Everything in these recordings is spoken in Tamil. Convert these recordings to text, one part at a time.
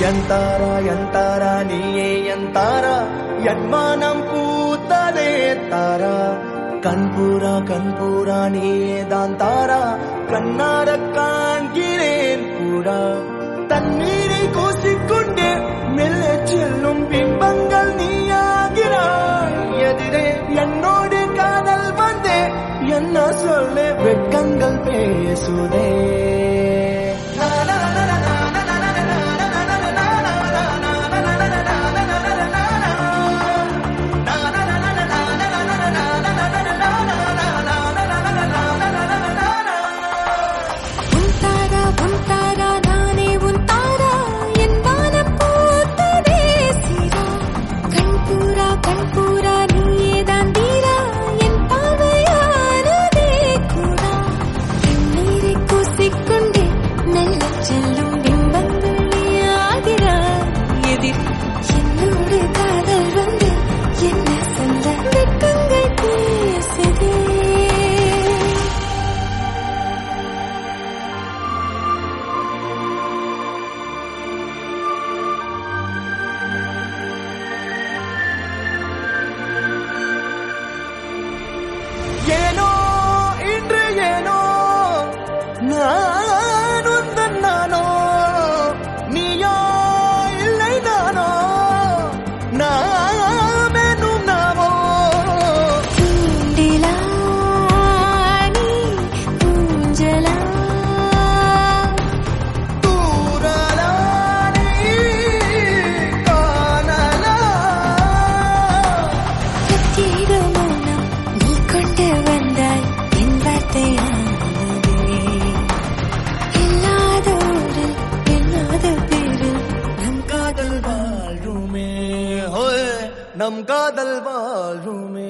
ಎಂತಾರ ನೀಯೇ ಎಂತಾರ ಯನ್ಮಾನಂ பூத்ததே தாரா கண்பூரா நீயே தான் தாரா கண்ணார காண்கிறேன் கூடா தண்ணீரை கூசிக்கொண்டே மெல்ல செல்லும் பிம்பங்கள் நீயாகிறாய் எதிரே என்னோடு காதல் வந்தே என்ன சொல்ல வெட்கங்கள் பேசுதே ஏனோ இன்று ஏனோ நான் உந்தன் நானோ நீயோ இல்லை நானோ நாமெனும் நாமோ தூண்டிலா நீ ஊஞ்சலா தூரலா நீ காணலா கத்திட மௌனம் நீ கொண்டு வந்தாய் என் வார்த்தையானதே இல்லாத ஊரில் இல்லாத பேரில் நம் காதல் வாழ்வுமே ஹோய் நம் காதல் வாழ்வுமே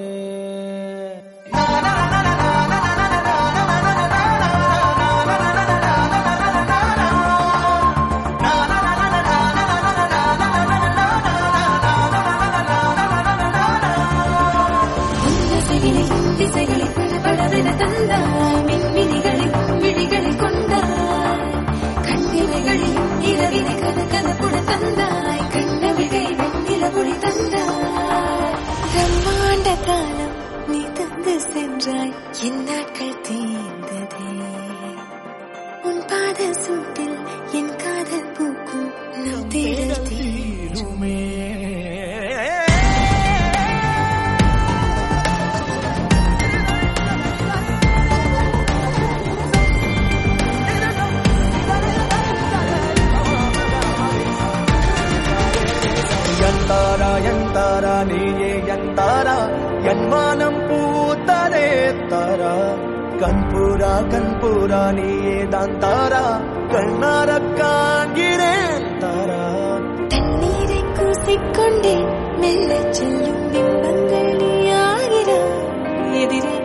திசைகளை படபடவென தந்தாய் மின்மினிகளை விழிகளை கொண்டாய் கண்ணிமைகளில் இரவினை கதகதப்புட தந்தாய் கண்ணவிகை வெண்ணில மொழி தந்தாய் பிரம்மாண்ட காலம் நீ தந்து சென்றாய் என் நாட்கள் தீர்ந்ததே உன் பாத சூட்டில் என் காதல் பூக்கும் நம் தேடல் தீருமே ಎಂತಾರ ನೀಯೇ ಎಂತಾರ ಯನ್ಮಾನಂ பூத்ததே தாரா கண்பூரா நீயே தான் தாரா கண்ணார காண்கிறேன் தாரா தண்ணீரை கூசிக்கொண்டே மெல்ல செல்லும் பிம்பங்கள் நீ ஆகிறாய் எதிரே